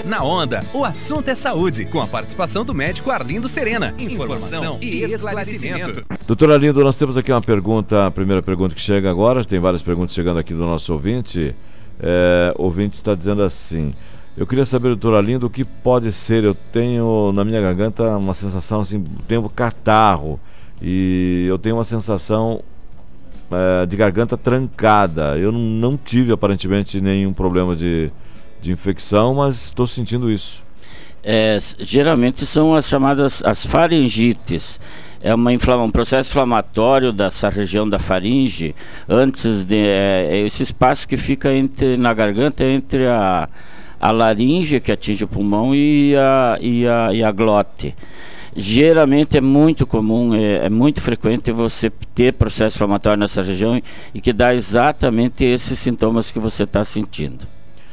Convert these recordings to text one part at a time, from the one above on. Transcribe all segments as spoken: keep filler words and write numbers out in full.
Na Onda, o assunto é saúde, com a participação do médico Arlindo Serena. Informação e esclarecimento. Doutor Arlindo, nós temos aqui uma pergunta, a primeira pergunta que chega agora, tem várias perguntas chegando aqui do nosso ouvinte. É, o ouvinte está dizendo assim: eu queria saber, doutor Arlindo, o que pode ser, eu tenho na minha garganta uma sensação assim, tenho catarro e eu tenho uma sensação é, de garganta trancada. Eu não, não tive aparentemente nenhum problema de de infecção, mas estou sentindo isso. É, geralmente são as chamadas as faringites. É uma inflama, um processo inflamatório dessa região da faringe, antes de é, é esse espaço que fica entre, na garganta entre a, a laringe, que atinge o pulmão, e a, e a, e a glote. Geralmente é muito comum, é, é muito frequente você ter processo inflamatório nessa região e que dá exatamente esses sintomas que você está sentindo.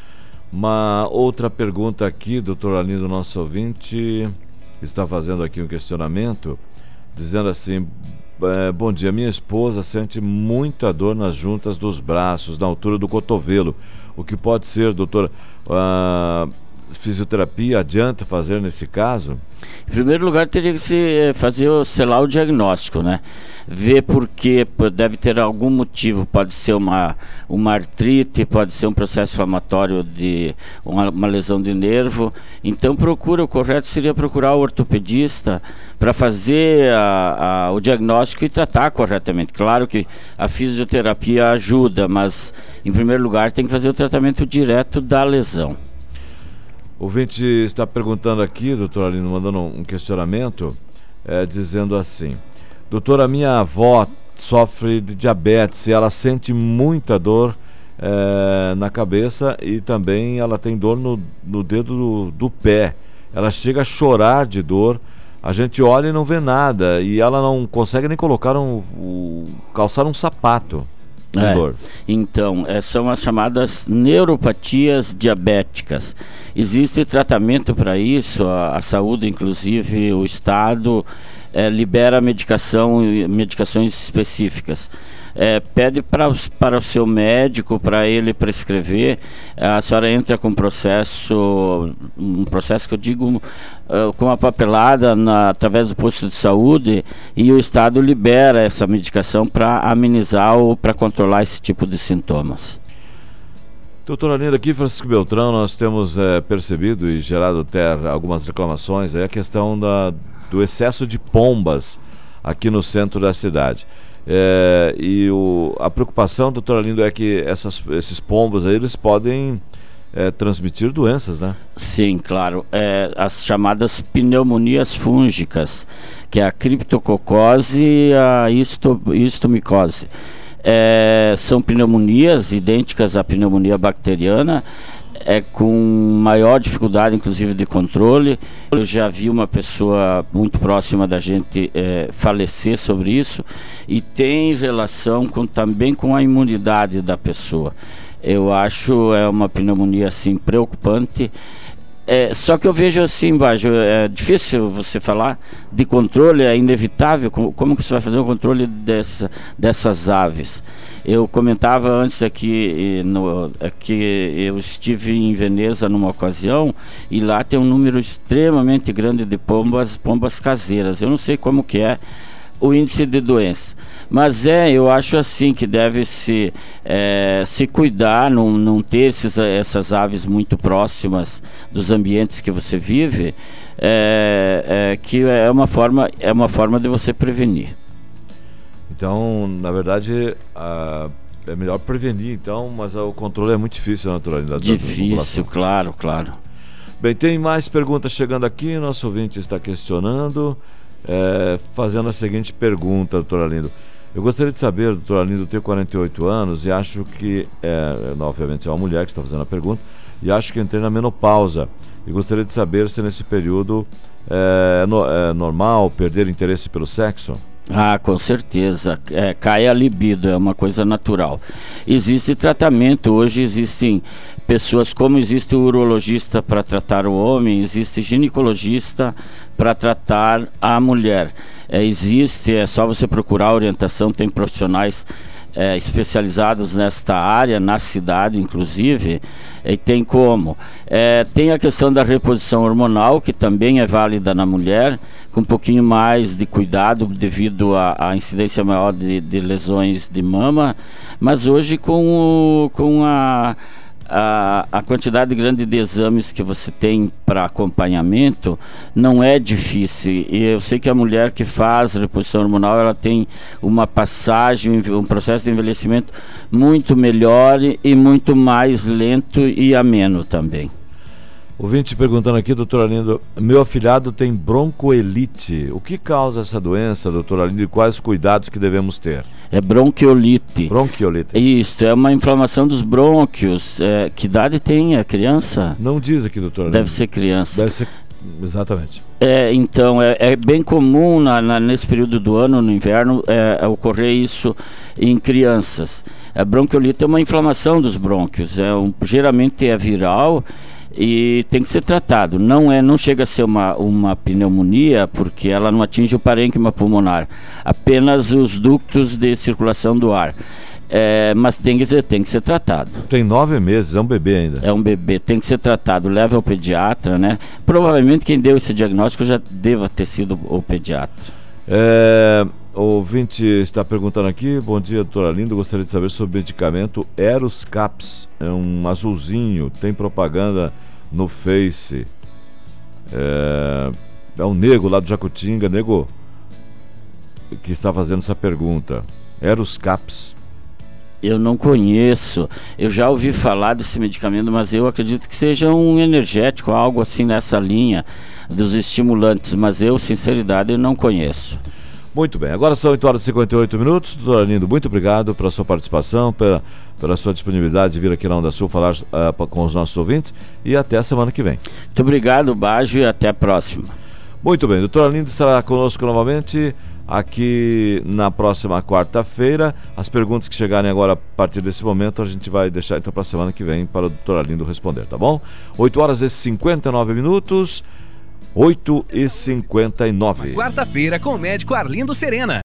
Uma outra pergunta aqui, doutor Arlindo, nosso ouvinte está fazendo aqui um questionamento, dizendo assim: é, bom dia, minha esposa sente muita dor nas juntas dos braços, na altura do cotovelo. O que pode ser, doutor, uh, fisioterapia adianta fazer nesse caso? Em primeiro lugar, teria que se fazer o selar o diagnóstico, né? Ver porque deve ter algum motivo, pode ser uma, uma artrite, pode ser um processo inflamatório de uma, uma lesão de nervo. Então procura, o correto seria procurar o ortopedista para fazer a, a, o diagnóstico e tratar corretamente. Claro que a fisioterapia ajuda, mas em primeiro lugar tem que fazer o tratamento direto da lesão. O ouvinte está perguntando aqui, doutor Arlindo, mandando um questionamento, é, dizendo assim: doutor, a minha avó sofre de diabetes e ela sente muita dor é, na cabeça e também ela tem dor no, no dedo do, do pé. Ela chega a chorar de dor, a gente olha e não vê nada, e ela não consegue nem colocar um, um calçar um sapato. É, então, é, são as chamadas neuropatias diabéticas. Existe tratamento para isso, a, a saúde, inclusive o Estado, é, libera medicação, medicações específicas. É, pede pra, para o seu médico, para ele prescrever. A senhora entra com um processo, um processo que eu digo, uh, com uma papelada na, através do posto de saúde, e o Estado libera essa medicação para amenizar ou para controlar esse tipo de sintomas. Doutor Arlindo, aqui Francisco Beltrão, nós temos é, percebido e gerado até algumas reclamações, é a questão da, do excesso de pombas aqui no centro da cidade. É, e o, a preocupação, doutor Arlindo, é que essas, esses pombos aí, eles podem é, transmitir doenças, né? Sim, claro. É, as chamadas pneumonias fúngicas, que é a criptococose e a histo, histomicose. É, são pneumonias idênticas à pneumonia bacteriana, é com maior dificuldade, inclusive, de controle. Eu já vi uma pessoa muito próxima da gente é, falecer sobre isso, e tem relação com, também com a imunidade da pessoa. Eu acho é uma pneumonia assim preocupante. É, só que eu vejo assim, Bajo, é difícil você falar de controle, é inevitável. Como, como que você vai fazer o controle dessa, dessas aves? Eu comentava antes aqui, no, aqui eu estive em Veneza numa ocasião, e lá tem um número extremamente grande de pombas, pombas caseiras. Eu não sei como que é o índice de doença, mas é, eu acho assim que deve se, é, se cuidar, não, não ter esses, essas aves muito próximas dos ambientes que você vive, é, é, que é uma forma, é uma forma de você prevenir. Então, na verdade, a, é melhor prevenir, então, mas o controle é muito difícil, naturalmente. Difícil, claro, claro. Bem, tem mais perguntas chegando aqui, nosso ouvinte está questionando, é, fazendo a seguinte pergunta, doutor Arlindo. Eu gostaria de saber, doutor Arlindo, eu tenho quarenta e oito anos e acho que, é, não, obviamente é uma mulher que está fazendo a pergunta, e acho que entrei na menopausa. E gostaria de saber se nesse período é, no, é normal perder interesse pelo sexo? Ah, com certeza. É, cai a libido, é uma coisa natural. Existe tratamento, hoje existem pessoas, como existe o urologista para tratar o homem, existe ginecologista para tratar a mulher. É, existe, é só você procurar orientação, tem profissionais é, especializados nesta área, na cidade inclusive, e tem como. É, tem a questão da reposição hormonal, que também é válida na mulher, com um pouquinho mais de cuidado devido à incidência maior de, de lesões de mama, mas hoje com, o, com a, a, a quantidade grande de exames que você tem para acompanhamento, não é difícil. E eu sei que a mulher que faz reposição hormonal, ela tem uma passagem, um processo de envelhecimento muito melhor e muito mais lento e ameno também. Ouvinte perguntando aqui, doutor Arlindo, meu afilhado tem broncoelite. O que causa essa doença, doutor Arlindo, e quais os cuidados que devemos ter? É bronquiolite. Bronquiolite. Isso, é uma inflamação dos brônquios. É, que idade tem a criança? Não diz aqui, doutor Arlindo. Deve ser criança. Deve ser, exatamente. É, então, é, é bem comum na, na, nesse período do ano, no inverno, é, ocorrer isso em crianças. A bronquiolite é uma inflamação dos brônquios. É um, geralmente é viral, e tem que ser tratado. Não é, não chega a ser uma, uma pneumonia, porque ela não atinge o parênquima pulmonar, apenas os ductos de circulação do ar. É, mas tem que ser, tem que ser tratado. Tem nove meses, é um bebê ainda. É um bebê, tem que ser tratado. Leva ao pediatra, né? Provavelmente quem deu esse diagnóstico já deva ter sido o pediatra. É, o ouvinte está perguntando aqui, bom dia, doutor Arlindo, gostaria de saber sobre o medicamento Eros Caps, é um azulzinho, tem propaganda no Face, é, é um nego lá do Jacutinga, nego que está fazendo essa pergunta. Eros Caps. Eu não conheço, eu já ouvi falar desse medicamento, mas eu acredito que seja um energético, algo assim nessa linha dos estimulantes, mas eu, sinceridade, eu não conheço. Muito bem, agora são oito horas e cinquenta e oito minutos. Doutor Arlindo, muito obrigado pela sua participação, pela, pela sua disponibilidade de vir aqui na Onda Sul falar uh, com os nossos ouvintes, e até a semana que vem. Muito obrigado, Bajo, e até a próxima. Muito bem, doutor Arlindo estará conosco novamente aqui na próxima quarta-feira. As perguntas que chegarem agora a partir desse momento a gente vai deixar então para a semana que vem para o doutor Arlindo responder, tá bom? oito horas e cinquenta e nove minutos. oito e cinquenta e nove. Quarta-feira com o médico Arlindo Serena.